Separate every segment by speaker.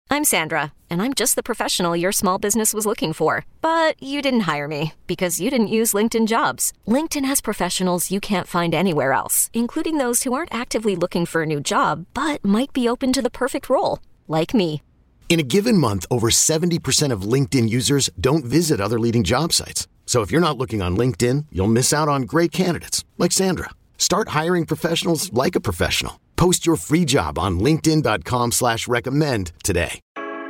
Speaker 1: I'm Sandra, and I'm just the professional your small business was looking for. But you didn't hire me because you didn't use LinkedIn Jobs. LinkedIn has professionals you can't find anywhere else, including those who aren't actively looking for a new job, but might be open to the perfect role, like me.
Speaker 2: In a given month, over 70% of LinkedIn users don't visit other leading job sites. So if you're not looking on LinkedIn, you'll miss out on great candidates like Sandra. Start hiring professionals like a professional. Post your free job on linkedin.com/recommend today.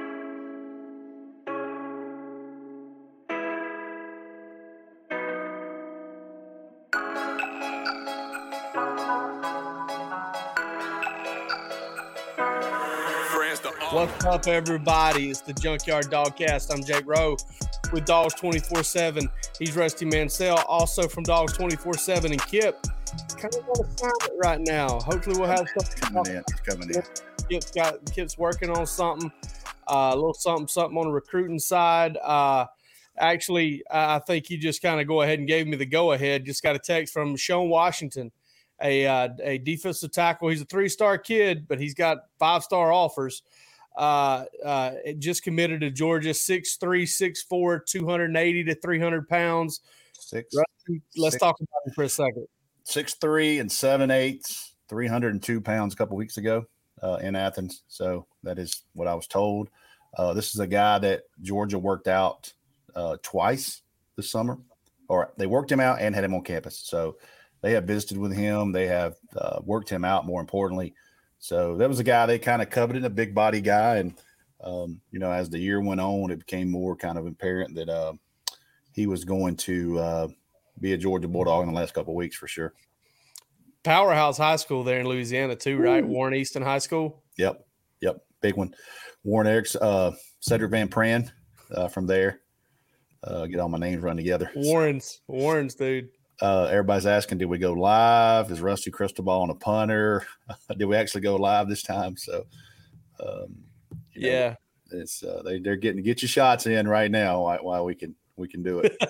Speaker 3: What's up, everybody? It's the Junkyard Dogcast. I'm Jake Rowe with Dogs 24/7. He's Rusty Mansell, also from Dogs 24/7, and Kip. Kind of on assignment right now. Hopefully, we'll have something
Speaker 4: coming in.
Speaker 3: Kip's working on something, a little something on the recruiting side. Actually, I think he just kind of go ahead and gave me the go ahead. Just got a text from Sean Washington, a defensive tackle. He's a 3-star kid, but he's got 5-star offers. It just committed to Georgia, 6'3", 6'4", 280 to 300 pounds. Let's talk about him for a second.
Speaker 4: 6'3" and 7/8, 302 pounds a couple weeks ago in Athens. So that is what I was told. This is a guy that Georgia worked out twice this summer, or they worked him out and had him on campus. So they have visited with him. They have worked him out, more importantly. So that was a guy they kind of coveted, a big body guy. And, as the year went on, it became more kind of apparent that he was going to be a Georgia Bulldog in the last couple of weeks for sure.
Speaker 3: Powerhouse High School there in Louisiana too, right? Warren Easton High School.
Speaker 4: Yep. Big one. Warren Erics, Cedric Van Pran from there. Get all my names run together.
Speaker 3: Warren's, dude.
Speaker 4: Everybody's asking, did we go live? Is Rusty Cristobal on a punter? Did we actually go live this time? So,
Speaker 3: yeah,
Speaker 4: it's they're getting to get your shots in right now while we can do it.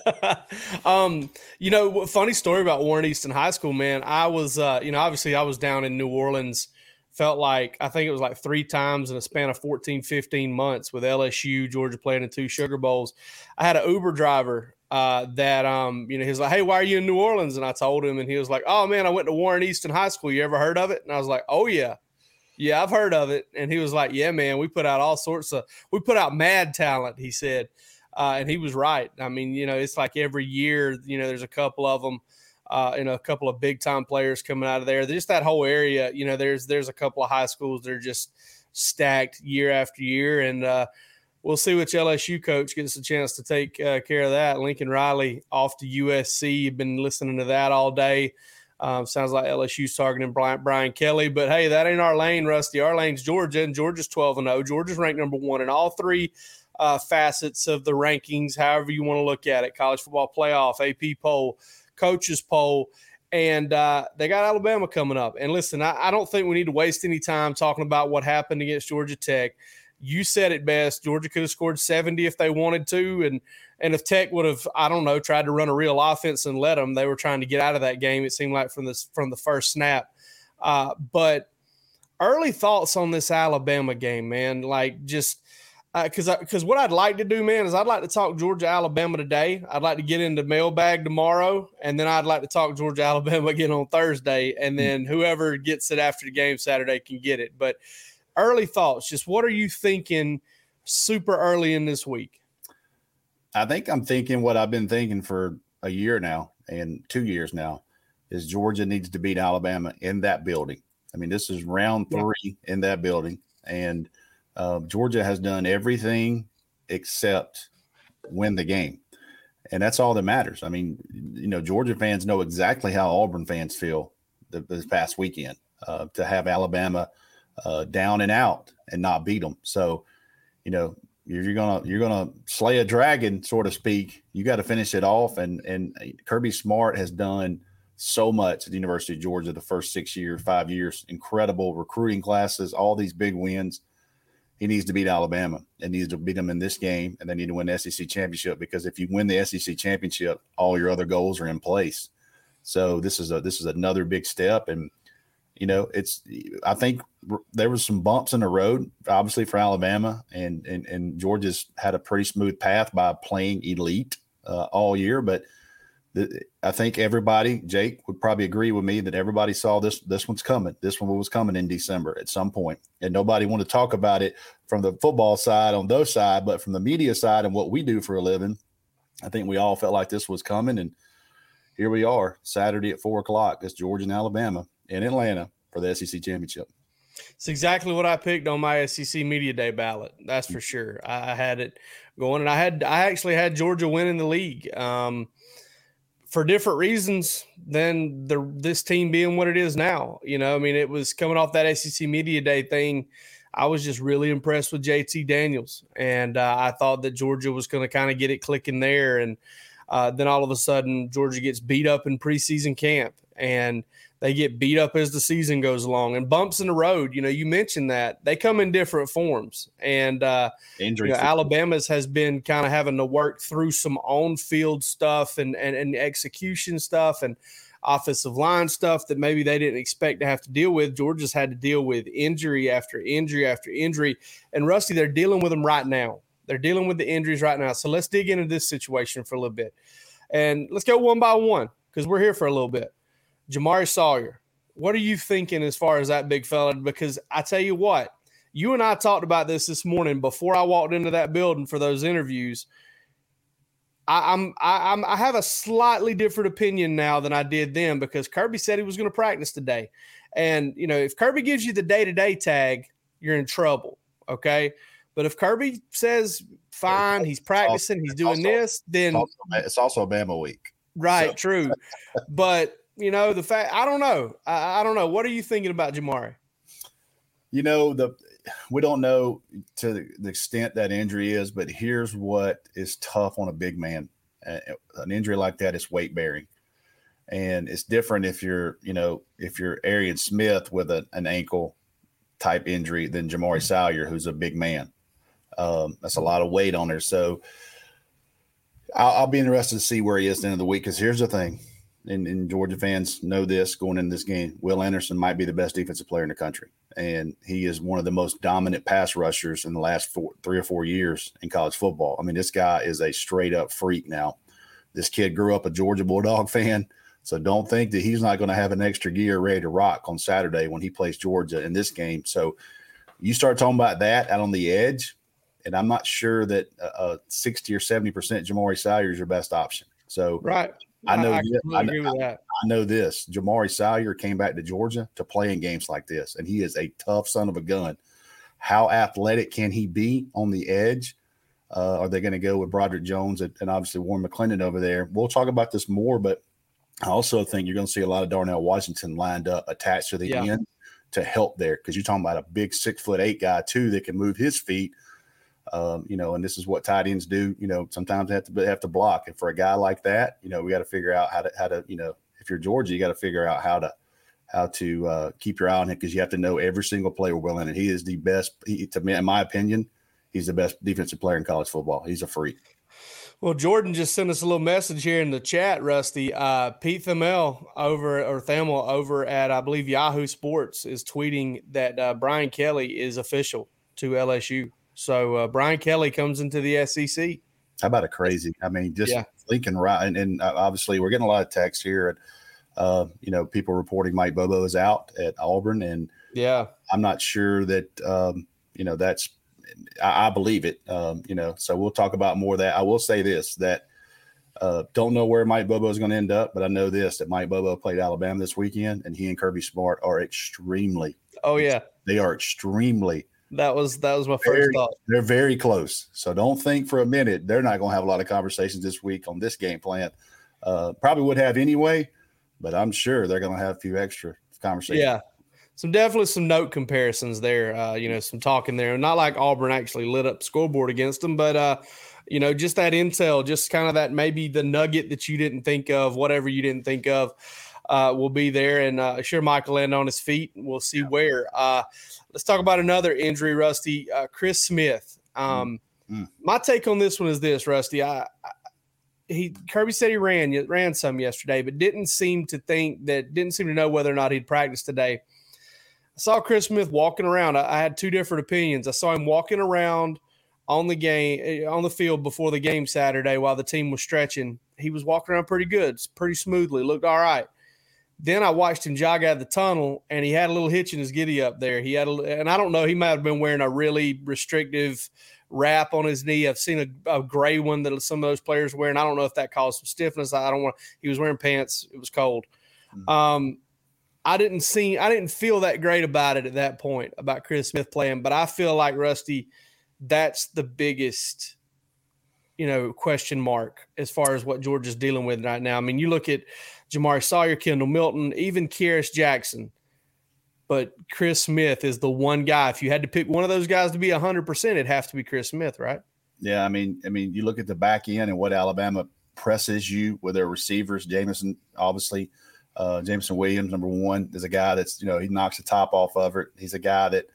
Speaker 3: Funny story about Warren Easton High School, man. I was, obviously I was down in New Orleans. Felt like, I think it was like 3 times in a span of 14, 15 months with LSU, Georgia playing in 2 Sugar Bowls. I had an Uber driver that he was like, "Hey, why are you in New Orleans?" And I told him, and he was like, "Oh man, I went to Warren Easton High School. You ever heard of it?" And I was like, "Oh yeah, I've heard of it." And he was like, "Yeah, man, we put out mad talent," he said. And he was right. I mean, it's like every year, there's a couple of them, a couple of big time players coming out of there. Just that whole area, there's a couple of high schools that are just stacked year after year. And we'll see which LSU coach gets a chance to take care of that. Lincoln Riley off to USC. You've been listening to that all day. Sounds like LSU's targeting Brian Kelly. But, hey, that ain't our lane, Rusty. Our lane's Georgia, and Georgia's 12-0. Georgia's ranked number 1 in all 3 facets of the rankings, however you want to look at it. College football playoff, AP poll, coaches poll. And they got Alabama coming up. And, listen, I don't think we need to waste any time talking about what happened against Georgia Tech. You said it best. Georgia could have scored 70 if they wanted to. And if Tech would have, tried to run a real offense and let them, they were trying to get out of that game, it seemed like, from the first snap. But early thoughts on this Alabama game, man, like just because what I'd like to do, man, is I'd like to talk Georgia-Alabama today. I'd like to get into mailbag tomorrow, and then I'd like to talk Georgia-Alabama again on Thursday, and then whoever gets it after the game Saturday can get it. But early thoughts, just what are you thinking super early in this week?
Speaker 4: I think I'm thinking what I've been thinking for a year now and 2 years now is Georgia needs to beat Alabama in that building. I mean, this is round 3 in that building, and Georgia has done everything except win the game. And that's all that matters. I mean, Georgia fans know exactly how Auburn fans feel this past weekend to have Alabama down and out and not beat them. So, you're gonna slay a dragon, so to speak. You got to finish it off. And Kirby Smart has done so much at the University of Georgia the first 5 years. Incredible recruiting classes, all these big wins. He needs to beat Alabama and needs to beat them in this game, and they need to win the SEC championship, because if you win the SEC championship, all your other goals are in place. So this is another big step. And I think there was some bumps in the road, obviously for Alabama, and Georgia's had a pretty smooth path by playing elite all year. But I think everybody, Jake would probably agree with me that everybody saw this one's coming. This one was coming in December at some point, and nobody wanted to talk about it from the football side on those side, but from the media side and what we do for a living, I think we all felt like this was coming, and here we are, Saturday at 4:00. It's Georgia and Alabama in Atlanta for the SEC championship.
Speaker 3: It's exactly what I picked on my SEC Media Day ballot. That's for sure. I had it going, and I actually had Georgia winning the league for different reasons than this team being what it is now. It was coming off that SEC Media Day thing. I was just really impressed with JT Daniels, and I thought that Georgia was going to kind of get it clicking there, and then all of a sudden Georgia gets beat up in preseason camp, and they get beat up as the season goes along, and bumps in the road. You mentioned that they come in different forms, and Alabama's has been kind of having to work through some on-field stuff and execution stuff and offensive line stuff that maybe they didn't expect to have to deal with. Georgia's had to deal with injury after injury after injury, and Rusty, they're dealing with them right now. They're dealing with the injuries right now. So let's dig into this situation for a little bit, and let's go one by one because we're here for a little bit. Jamaree Salyer, what are you thinking as far as that big fella? Because I tell you what, you and I talked about this morning before I walked into that building for those interviews. I have a slightly different opinion now than I did then because Kirby said he was going to practice today. And, if Kirby gives you the day-to-day tag, you're in trouble, okay? But if Kirby says, fine, he's practicing, he's doing this, then –
Speaker 4: it's also Bama week.
Speaker 3: Right, so. True. But – the fact, I don't know. I don't know. What are you thinking about Jamaree?
Speaker 4: We don't know to the extent that injury is, but here's what is tough on a big man. An injury like that is weight bearing. And it's different if you're Arian Smith with an ankle type injury than Jamaree Salyer, who's a big man. That's a lot of weight on there. So I'll be interested to see where he is at the end of the week. Because here's the thing. And Georgia fans know this going into this game. Will Anderson might be the best defensive player in the country. And he is one of the most dominant pass rushers in the last 3 or 4 years in college football. I mean, this guy is a straight-up freak now. This kid grew up a Georgia Bulldog fan, so don't think that he's not going to have an extra gear ready to rock on Saturday when he plays Georgia in this game. So you start talking about that out on the edge, and I'm not sure that 60 or 70% Jamaree Salyer is your best option. So
Speaker 3: right.
Speaker 4: I know this. Jamaree Salyer came back to Georgia to play in games like this, and he is a tough son of a gun. How athletic can he be on the edge? Are they going to go with Broderick Jones and obviously Warren McClendon over there? We'll talk about this more, but I also think you're going to see a lot of Darnell Washington lined up attached to the end to help there because you're talking about a big 6'8" guy too that can move his feet. And this is what tight ends do. Sometimes they have to block. And for a guy like that, we got to figure out how to, if you're Georgia, you got to figure out how to keep your eye on him because you have to know every single player well in it. He is the best. To me, in my opinion, he's the best defensive player in college football. He's a freak.
Speaker 3: Well, Jordan just sent us a little message here in the chat, Rusty. Pete Thamel over at, I believe, Yahoo Sports is tweeting that Brian Kelly is official to LSU. So Brian Kelly comes into the SEC.
Speaker 4: How about a crazy? I mean, just Lincoln right, and obviously we're getting a lot of texts here, and people reporting Mike Bobo is out at Auburn, and I'm not sure that that's. I believe it. So we'll talk about more of that. I will say this that don't know where Mike Bobo is going to end up, but I know this that Mike Bobo played Alabama this weekend, and he and Kirby Smart are extremely.
Speaker 3: Oh yeah,
Speaker 4: they are extremely.
Speaker 3: That was my first thought.
Speaker 4: They're very close. So don't think for a minute they're not going to have a lot of conversations this week on this game plan. Probably would have anyway, but I'm sure they're going to have a few extra conversations.
Speaker 3: Yeah. Definitely some note comparisons there, some talking there. Not like Auburn actually lit up the scoreboard against them, but, just that intel, just kind of that maybe the nugget that you didn't think of, whatever you didn't think of, will be there. And sure, Mike will land on his feet. We'll see where. Let's talk about another injury, Rusty. Chris Smith. My take on this one is this, Rusty. Kirby said he ran some yesterday, but didn't seem to know whether or not he'd practice today. saw Chris Smith walking around. I had two different opinions. I saw him walking around on the field before the game Saturday while the team was stretching. He was walking around pretty good, pretty smoothly, looked all right. Then I watched him jog out of the tunnel, and he had a little hitch in his giddy up there. And I don't know, he might have been wearing a really restrictive wrap on his knee. I've seen a gray one that some of those players wear, and I don't know if that caused some stiffness. He was wearing pants. It was cold. Mm-hmm. I didn't feel that great about it at that point, about Chris Smith playing, but I feel like, Rusty, that's the biggest, question mark as far as what Georgia's dealing with right now. I mean, you look at Jamari Sawyer, Kendall Milton, even Kearis Jackson, but Chris Smith is the one guy. If you had to pick one of those guys to be 100%, it'd have to be Chris Smith, right?
Speaker 4: Yeah, I mean, you look at the back end and what Alabama presses you with their receivers. Jameson, obviously, Jameson Williams, number one, is a guy that's, he knocks the top off of it. He's a guy that,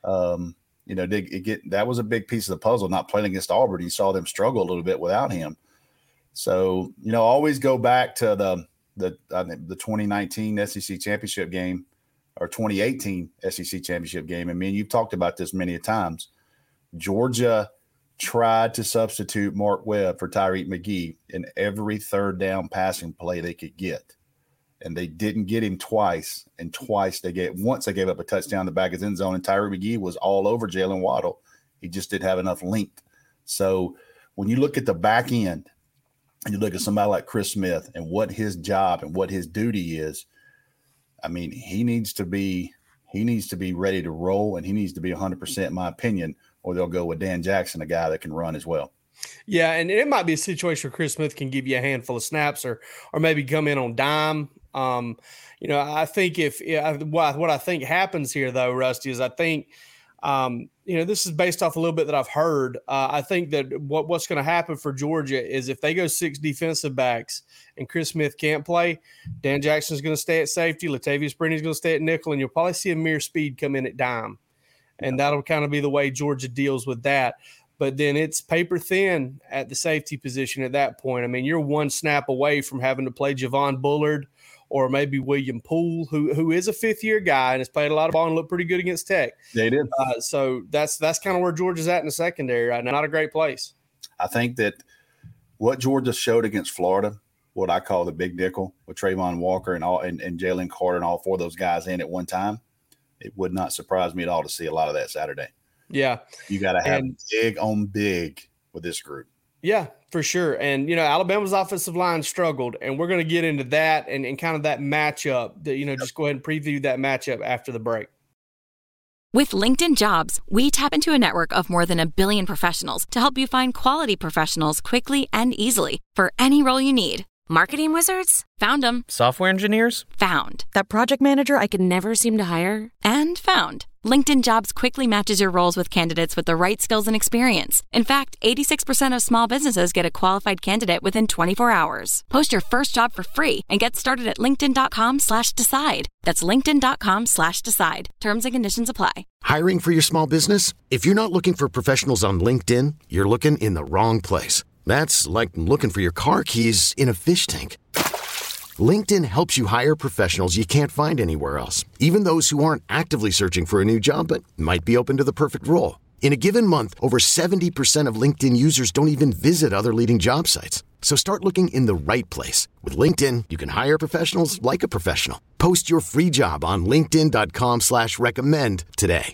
Speaker 4: that was a big piece of the puzzle, not playing against Auburn. You saw them struggle a little bit without him. So, always go back to the 2019 SEC championship game or 2018 SEC championship game. I mean, you've talked about this many times. Georgia tried to substitute Mark Webb for Tyreek McGee in every third down passing play they could get. And they didn't get him twice. And once they gave up a touchdown in the back of his end zone, and Tyreek McGee was all over Jalen Waddle. He just didn't have enough length. So when you look at the back end and you look at somebody like Chris Smith and what his job and what his duty is, I mean, he needs to be ready to roll, and he needs to be 100%, in my opinion, or they'll go with Dan Jackson, a guy that can run as well.
Speaker 3: Yeah, and it might be a situation where Chris Smith can give you a handful of snaps or maybe come in on dime. I think what I think happens here, though, Rusty, is I think, this is based off a little bit that I've heard. I think that what's going to happen for Georgia is if they go 6 defensive backs and Chris Smith can't play, Dan Jackson's going to stay at safety, Latavius Brenny's going to stay at nickel, and you'll probably see Amir Speed come in at dime. And that'll kind of be the way Georgia deals with that. But then it's paper thin at the safety position at that point. I mean, you're one snap away from having to play Javon Bullard or maybe William Poole, who is a fifth-year guy and has played a lot of ball and looked pretty good against Tech.
Speaker 4: They did.
Speaker 3: So that's kind of where Georgia's at in the secondary right now. Not a great place.
Speaker 4: I think that what Georgia showed against Florida, what I call the big nickel with Trayvon Walker and Jalen Carter and all four of those guys in at one time, it would not surprise me at all to see a lot of that Saturday.
Speaker 3: Yeah.
Speaker 4: You got to have big on big with this group.
Speaker 3: Yeah, for sure. And, Alabama's offensive line struggled, and we're going to get into that and kind of that matchup that, just go ahead and preview that matchup after the break.
Speaker 5: With LinkedIn Jobs, we tap into a network of more than 1 billion professionals to help you find quality professionals quickly and easily for any role you need.
Speaker 6: Marketing wizards?
Speaker 5: Found them.
Speaker 7: Software engineers?
Speaker 5: Found.
Speaker 6: That project manager I could never seem to hire?
Speaker 5: And found. LinkedIn Jobs quickly matches your roles with candidates with the right skills and experience. In fact, 86% of small businesses get a qualified candidate within 24 hours. Post your first job for free and get started at linkedin.com/decide. That's linkedin.com/decide. Terms and conditions apply.
Speaker 2: Hiring for your small business? If you're not looking for professionals on LinkedIn, you're looking in the wrong place. That's like looking for your car keys in a fish tank. LinkedIn helps you hire professionals you can't find anywhere else, even those who aren't actively searching for a new job but might be open to the perfect role. In a given month, over 70% of LinkedIn users don't even visit other leading job sites. So start looking in the right place. With LinkedIn, you can hire professionals like a professional. Post your free job on linkedin.com/recommend today.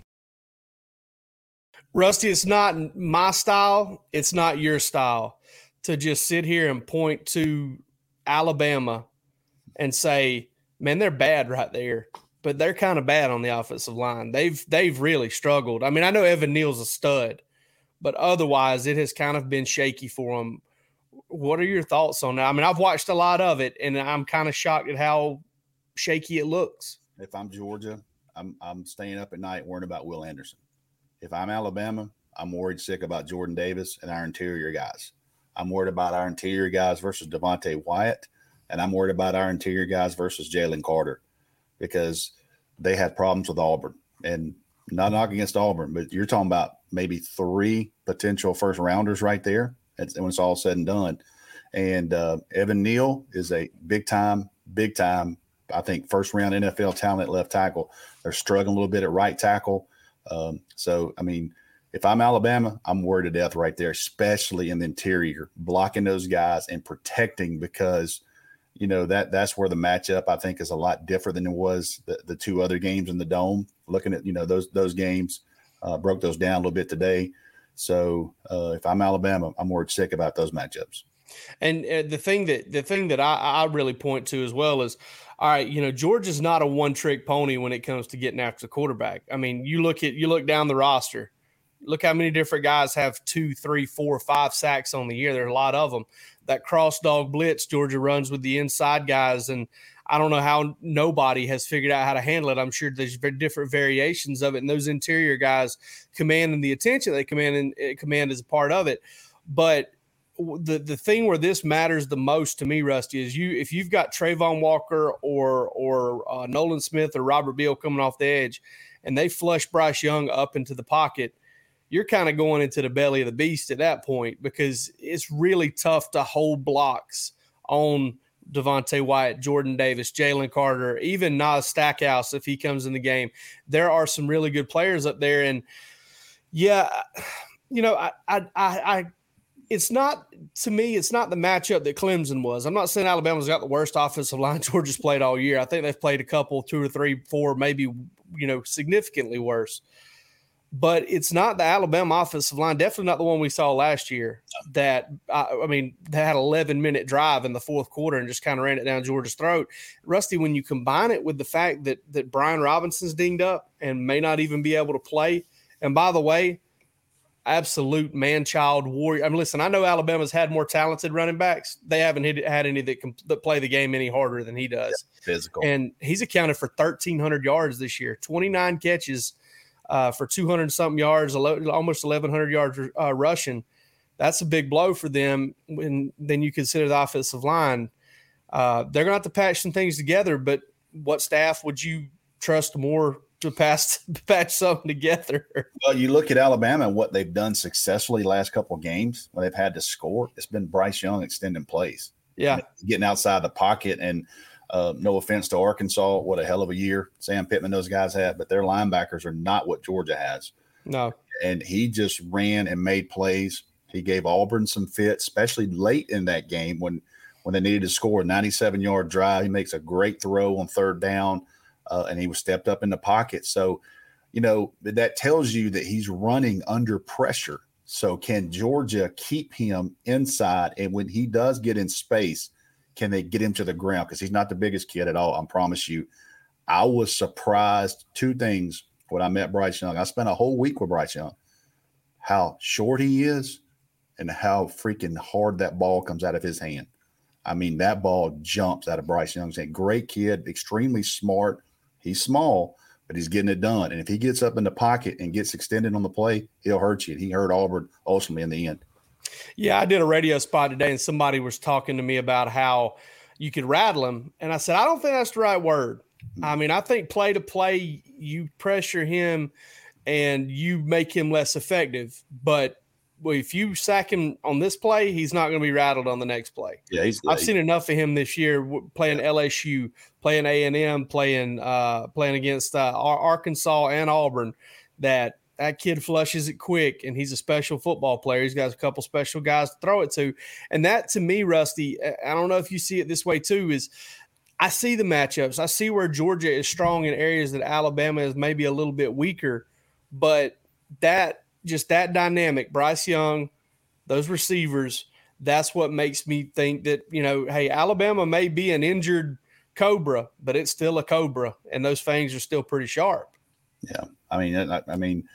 Speaker 3: Rusty, it's not my style. It's not your style to just sit here and point to Alabama and say, man, they're bad right there, but they're kind of bad on the offensive line. They've really struggled. I mean, I know Evan Neal's a stud, but otherwise it has kind of been shaky for them. What are your thoughts on that? I mean, I've watched a lot of it, and I'm kind of shocked at how shaky it looks.
Speaker 4: If I'm Georgia, I'm staying up at night worrying about Will Anderson. If I'm Alabama, I'm worried sick about Jordan Davis and our interior guys. I'm worried about our interior guys versus Devontae Wyatt, and I'm worried about our interior guys versus Jalen Carter because they had problems with Auburn. And not knocking against Auburn, but you're talking about maybe 3 potential first-rounders right there when it's all said and done. And Evan Neal is a big-time, I think first-round NFL talent left tackle. They're struggling a little bit at right tackle. So, I mean, if I'm Alabama, I'm worried to death right there, especially in the interior, blocking those guys and protecting because, you know, that's where the matchup, I think, is a lot different than it was the two other games in the Dome. Looking at, you know, those games, broke those down a little bit today. So if I'm Alabama, I'm worried sick about those matchups.
Speaker 3: And the thing that I really point to as well is, all right, you know, Georgia's not a one-trick pony when it comes to getting after the quarterback. I mean, you look down the roster, look how many different guys have 2, 3, 4, 5 sacks on the year. There are a lot of them. That cross dog blitz Georgia runs with the inside guys, and I don't know how nobody has figured out how to handle it. I'm sure there's different variations of it, and those interior guys commanding the attention they command as a part of it. But the thing where this matters the most to me, Rusty, is if you've got Trayvon Walker or Nolan Smith or Robert Beal coming off the edge, and they flush Bryce Young up into the pocket, you're kind of going into the belly of the beast at that point because it's really tough to hold blocks on Devontae Wyatt, Jordan Davis, Jalen Carter, even Nas Stackhouse if he comes in the game. There are some really good players up there, and yeah, you know, I it's not, to me, it's not the matchup that Clemson was. I'm not saying Alabama's got the worst offensive line Georgia's played all year. I think they've played a couple, 2 or 3, 4, maybe, you know, significantly worse. But it's not the Alabama offensive line, definitely not the one we saw last year that, I mean, they had an 11-minute drive in the fourth quarter and just kind of ran it down Georgia's throat. Rusty, when you combine it with the fact that Brian Robinson's dinged up and may not even be able to play, and by the way, absolute man-child warrior. I mean, listen, I know Alabama's had more talented running backs. They haven't had any that play the game any harder than he does.
Speaker 4: Yeah, physical. And
Speaker 3: he's accounted for 1,300 yards this year, 29 catches for 200-something yards, almost 1,100 yards rushing. That's a big blow for them when then you consider the offensive line. They're going to have to patch some things together, but what staff would you trust more to patch something together?
Speaker 4: Well, you look at Alabama and what they've done successfully last couple of games when they've had to score. It's been Bryce Young extending plays.
Speaker 3: Yeah.
Speaker 4: Getting outside the pocket. And no offense to Arkansas, what a hell of a year Sam Pittman, those guys have, but their linebackers are not what Georgia has.
Speaker 3: No.
Speaker 4: And he just ran and made plays. He gave Auburn some fits, especially late in that game when they needed to score a 97-yard drive. He makes a great throw on third down. And he was stepped up in the pocket. So, you know, that tells you that he's running under pressure. So can Georgia keep him inside? And when he does get in space, can they get him to the ground? Because he's not the biggest kid at all, I promise you. I was surprised, 2 things, when I met Bryce Young. I spent a whole week with Bryce Young. How short he is and how freaking hard that ball comes out of his hand. I mean, that ball jumps out of Bryce Young's hand. Great kid, extremely smart. He's small, but he's getting it done. And if he gets up in the pocket and gets extended on the play, he'll hurt you. He hurt Auburn ultimately in the end.
Speaker 3: Yeah, I did a radio spot today, and somebody was talking to me about how you could rattle him. And I said, I don't think that's the right word. I mean, I think play to play, you pressure him and you make him less effective. But if you sack him on this play, he's not going to be rattled on the next play.
Speaker 4: Yeah,
Speaker 3: I've seen enough of him this year playing LSU, playing A&M, playing against Arkansas and Auburn, that kid flushes it quick, and he's a special football player. He's got a couple special guys to throw it to. And that, to me, Rusty, I don't know if you see it this way too, is I see the matchups. I see where Georgia is strong in areas that Alabama is maybe a little bit weaker, but that dynamic, Bryce Young, those receivers, that's what makes me think that, you know, hey, Alabama may be an injured cobra, but it's still a cobra, and those fangs are still pretty sharp.
Speaker 4: Yeah. I mean,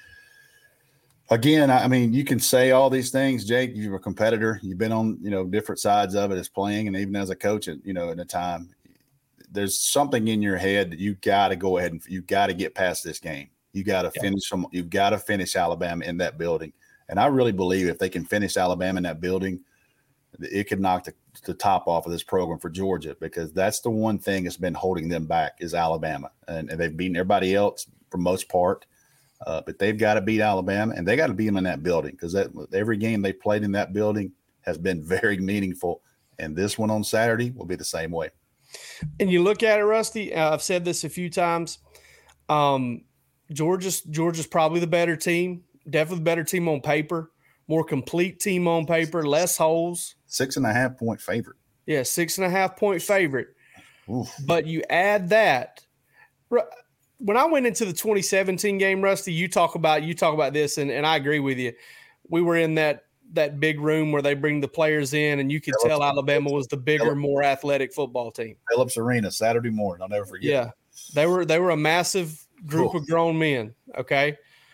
Speaker 4: again, you can say all these things, Jake. You're a competitor. You've been on, you know, different sides of it as playing and even as a coach, you know, at a time. There's something in your head that you got to go ahead and you got to get past this game. You got to finish them. You've got to finish Alabama in that building. And I really believe if they can finish Alabama in that building, it could knock the top off of this program for Georgia, because that's the one thing that's been holding them back is Alabama. And they've beaten everybody else for most part. But they've got to beat Alabama, and they got to beat them in that building, because every game they played in that building has been very meaningful. And this one on Saturday will be the same way.
Speaker 3: And you look at it, Rusty, I've said this a few times. Georgia's probably the better team, definitely the better team on paper, more complete team on paper, less holes.
Speaker 4: 6.5 point favorite.
Speaker 3: Yeah, 6.5 point favorite.
Speaker 4: Oof.
Speaker 3: But you add that. When I went into the 2017 game, Rusty, you talk about this, and I agree with you. We were in that big room where they bring the players in, and you could tell Alabama was the bigger, more athletic football team.
Speaker 4: Phillips Arena, Saturday morning. I'll never forget.
Speaker 3: Yeah, they were a massive group of grown men. Okay,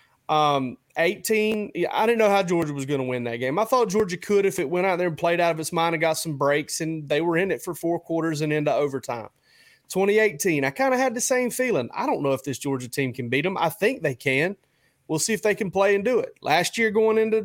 Speaker 3: 18. I didn't know how Georgia was going to win that game. I thought Georgia could if it went out there and played out of its mind and got some breaks, and they were in it for 4 quarters and into overtime. 2018, I kind of had the same feeling. I don't know if this Georgia team can beat them. I think they can. We'll see if they can play and do it. Last year, going into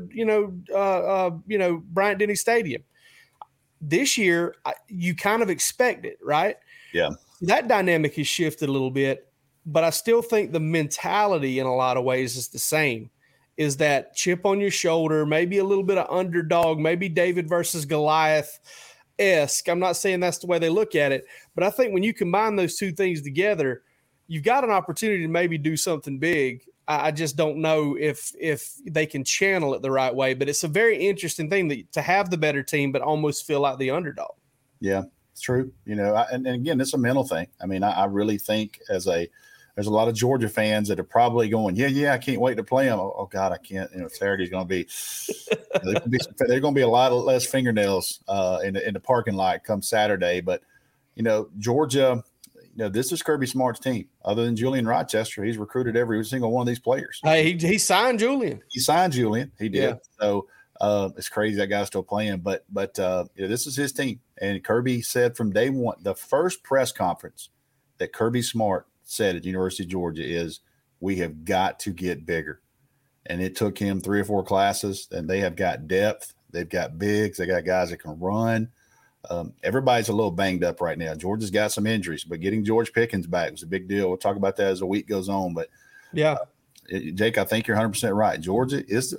Speaker 3: Bryant-Denny Stadium, this year you kind of expect it, right?
Speaker 4: Yeah,
Speaker 3: that dynamic has shifted a little bit, but I still think the mentality in a lot of ways is the same. Is that chip on your shoulder, maybe a little bit of underdog, maybe David versus Goliath-esque. I'm not saying that's the way they look at it, but I think when you combine those two things together, you've got an opportunity to maybe do something big. I just don't know if they can channel it the right way, but it's a very interesting thing to have the better team, but almost feel like the underdog.
Speaker 4: Yeah, it's true. And again, it's a mental thing. I mean, I really think there's a lot of Georgia fans that are probably going, yeah, I can't wait to play them. Oh God, I can't. Saturday's going to be, there's going to be a lot of less fingernails in the parking lot come Saturday. But Georgia. This is Kirby Smart's team. Other than Julian Rochester, he's recruited every single one of these players.
Speaker 3: Hey, he signed Julian.
Speaker 4: He did. Yeah. So it's crazy that guy's still playing. But this is his team. And Kirby said from day one, the first press conference that Kirby Smart said at University of Georgia is, we have got to get bigger. And it took him 3 or 4 classes, and they have got depth. They've got bigs. They got guys that can run. Everybody's a little banged up right now. Georgia's got some injuries, but getting George Pickens back was a big deal. We'll talk about that as the week goes on. But
Speaker 3: yeah,
Speaker 4: Jake, I think you're 100% right. Georgia's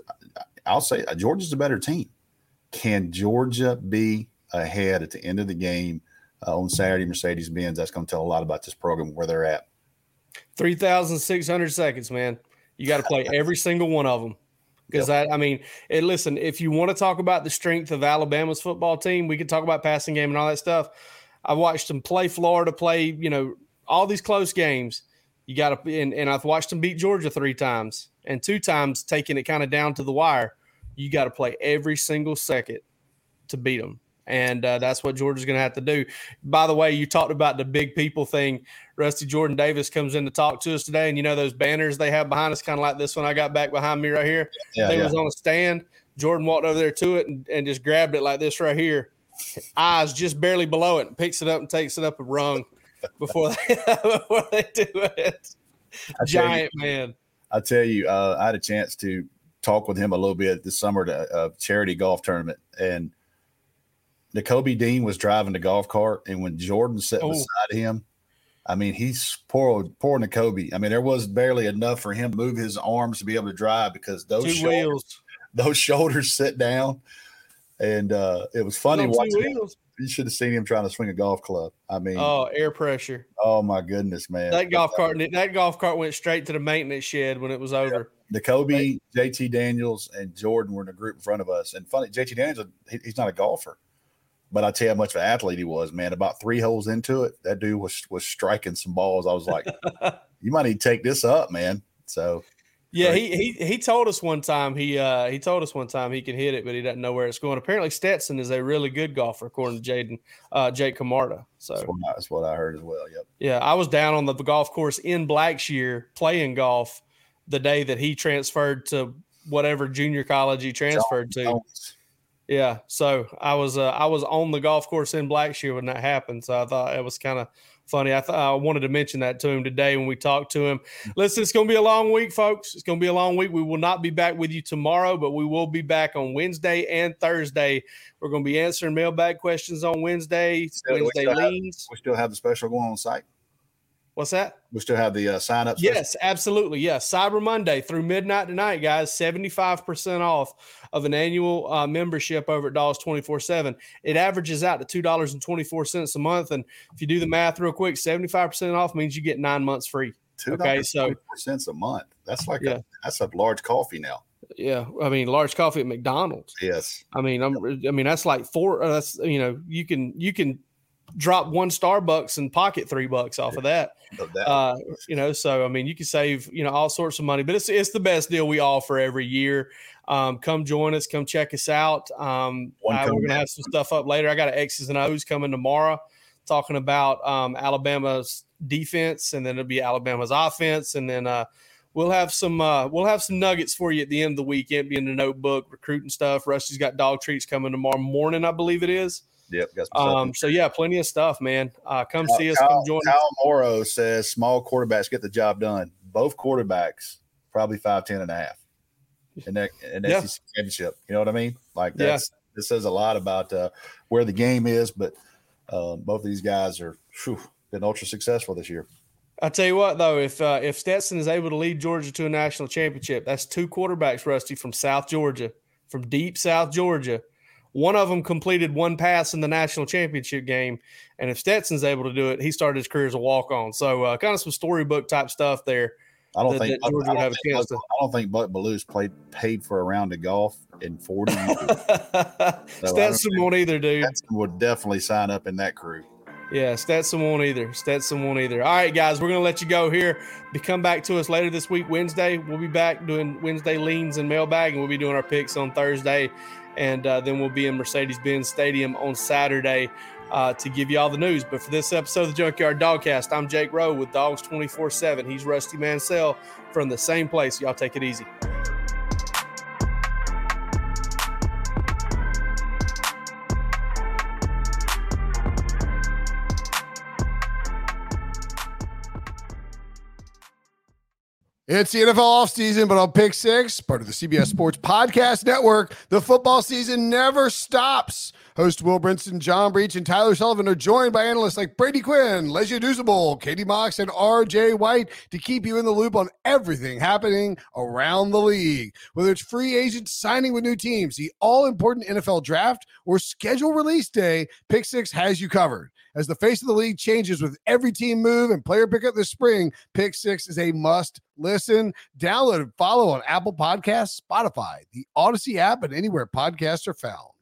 Speaker 4: the better team. Can Georgia be ahead at the end of the game on Saturday, Mercedes-Benz? That's going to tell a lot about this program, where they're at.
Speaker 3: 3,600 seconds, man. You got to play every single one of them. Because, listen, if you want to talk about the strength of Alabama's football team, we can talk about passing game and all that stuff. I watched them play Florida, play, all these close games. You got to, and I've watched them beat Georgia 3 times and 2 times taking it kind of down to the wire. You got to play every single second to beat them. And that's what Georgia's going to have to do. By the way, you talked about the big people thing. Rusty Jordan Davis comes in to talk to us today. And, those banners they have behind us, kind of like this one I got back behind me right here. They was on a stand. Jordan walked over there to it and just grabbed it like this right here. Eyes just barely below it, and picks it up and takes it up a rung before they do it. Giant man.
Speaker 4: I tell you, I had a chance to talk with him a little bit this summer at a charity golf tournament. And Nakobe Dean was driving the golf cart, and when Jordan sat beside him, he's poor Nakobe. There was barely enough for him to move his arms to be able to drive because those shoulders sit down. And it was funny watching him. You should have seen him trying to swing a golf club.
Speaker 3: Air pressure.
Speaker 4: Oh my goodness, man!
Speaker 3: That golf cart went straight to the maintenance shed when it was over.
Speaker 4: Nakobe, JT Daniels, and Jordan were in a group in front of us. And funny, JT Daniels, he's not a golfer. But I tell you how much of an athlete he was, man. About 3 holes into it, that dude was striking some balls. I was like, you might need to take this up, man. So,
Speaker 3: yeah, he told us one time he told us one time he can hit it, but he doesn't know where it's going. Apparently, Stetson is a really good golfer, according to Jake Camarda. So
Speaker 4: that's what I heard as well. Yep.
Speaker 3: Yeah, I was down on the golf course in Blackshear playing golf the day that he transferred to whatever junior college he transferred to. Yeah, so I was on the golf course in Blackshear when that happened, so I thought it was kind of funny. I wanted to mention that to him today when we talked to him. Listen, it's going to be a long week, folks. It's going to be a long week. We will not be back with you tomorrow, but we will be back on Wednesday and Thursday. We're going to be answering mailbag questions on Wednesday. Wednesday leans.
Speaker 4: We still have the special going on site.
Speaker 3: What's that?
Speaker 4: We still have the sign up.
Speaker 3: Yes, absolutely. Yes. Cyber Monday through midnight tonight, guys, 75% off of an annual membership over at Dogs 24/7. It averages out to $2.24 a month. And if you do the math real quick, 75% off means you get 9 months free. Okay. So
Speaker 4: $2.24 a month. That's like that's a large coffee now.
Speaker 3: Yeah. I mean, large coffee at McDonald's.
Speaker 4: Yes.
Speaker 3: I mean, that's like you can drop one Starbucks and pocket $3 off of that. So I mean, you can save all sorts of money, but it's the best deal we offer every year. Come join us, come check us out. We're gonna have some stuff up later. I got an X's and O's coming tomorrow, talking about Alabama's defense, and then it'll be Alabama's offense, and then we'll have some nuggets for you at the end of the week. Empty in the notebook, recruiting stuff. Rusty's got dog treats coming tomorrow morning, I believe it is.
Speaker 4: Yep.
Speaker 3: So yeah, plenty of stuff, man. Come see us. Come join us.
Speaker 4: Kyle Morrow says small quarterbacks get the job done. Both quarterbacks probably 5'10" and a half in that SEC championship. You know what I mean? Like this says a lot about where the game is. But both of these guys are been ultra successful this year.
Speaker 3: I tell you what, though, if Stetson is able to lead Georgia to a national championship, that's 2 quarterbacks, Rusty, from South Georgia, from deep South Georgia. One of them completed 1 pass in the national championship game. And if Stetson's able to do it, he started his career as a walk-on. So kind of some storybook type stuff there.
Speaker 4: I don't think Buck Belew's paid for a round of golf in 40 years.
Speaker 3: Stetson won't either, dude.
Speaker 4: Stetson would definitely sign up in that crew.
Speaker 3: Yeah, Stetson won't either. All right, guys, we're going to let you go here. Come back to us later this week, Wednesday. We'll be back doing Wednesday leans and mailbag, and we'll be doing our picks on Thursday. And then we'll be in Mercedes-Benz Stadium on Saturday to give you all the news. But for this episode of the Junkyard Dogcast, I'm Jake Rowe with Dogs 24/7. He's Rusty Mansell from the same place. Y'all take it easy.
Speaker 7: It's the NFL offseason, but on Pick Six, part of the CBS Sports Podcast Network, the football season never stops. Host Will Brinson, John Breach, and Tyler Sullivan are joined by analysts like Brady Quinn, Lesia Dusable, Katie Mox, and RJ White to keep you in the loop on everything happening around the league. Whether it's free agents signing with new teams, the all-important NFL draft, or schedule release day, Pick Six has you covered. As the face of the league changes with every team move and player pickup this spring, Pick Six is a must listen. Download and follow on Apple Podcasts, Spotify, the Odyssey app, and anywhere podcasts are found.